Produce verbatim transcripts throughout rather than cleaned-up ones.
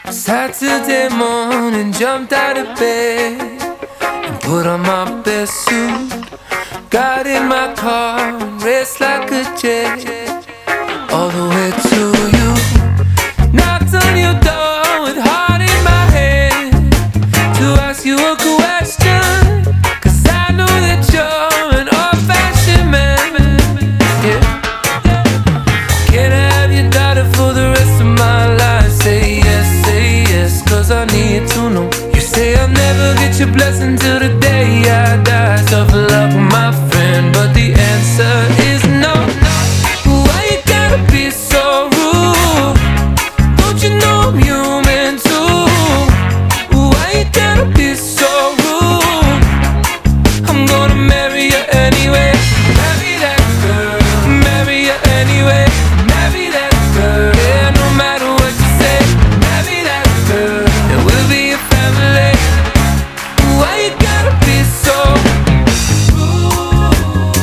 Saturday morning, jumped out of bed and put on my best suit. Got in my car and raced like a jet all the way to you. Knocked on your door with heart in my hand to ask you a question, 'cause I know that you're an old-fashioned man. Yeah. Can I have your daughter for the rest of my life? Say yes, say yes, 'cause I need to know. You say I'll never get your blessing till the day I die. Tough luck, my friend, but the answer is no. Why you gotta be so rude? Don't you know I'm human too? Why you gotta be so rude? I'm gonna marry you anyway. Marry that girl, marry you anyway. Marry that girl, yeah, no matter what you say. Marry that girl, and we'll be a family. Why you gotta be so rude?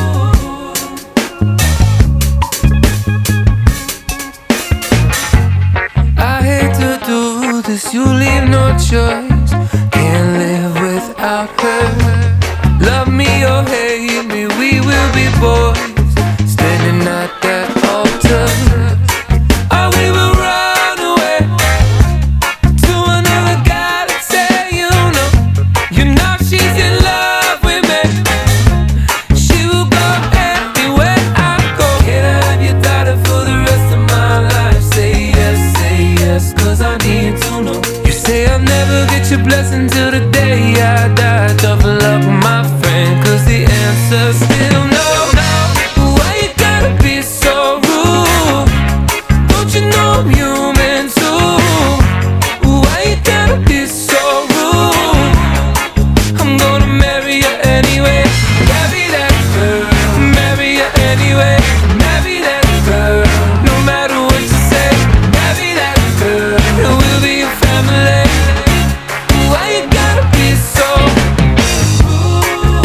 I hate to do this, you leave no choice. Can't live without her. Love me or hate me, we will be boys, standing at that altar. Or we will run away to another galaxy. You know, you know she's in love with me. She will go anywhere I go. Can I have your daughter for the rest of my life? Say yes, say yes, 'cause I need to know. You say I'll never get your blessing till the day I die. Tough luck, my friend, 'cause the answer's still no. Why you gotta be so rude? Don't you know I'm human too? Why you gotta be so rude? I'm gonna marry you anyway. Marry that girl, marry you anyway. Marry that girl, no matter what you say. Marry that girl, and we'll be a family. Why you gotta be so rude?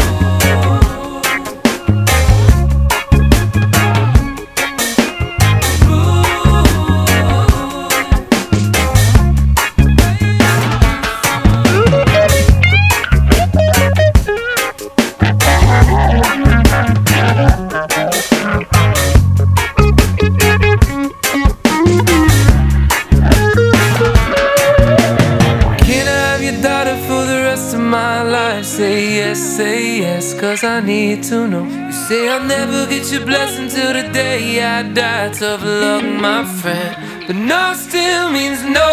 Can I have your daughter for the rest of my life? Say yes, say yes, 'cause I need to know. You say I'll never get your blessing till the day I die. Tough luck, my friend, but no still means no.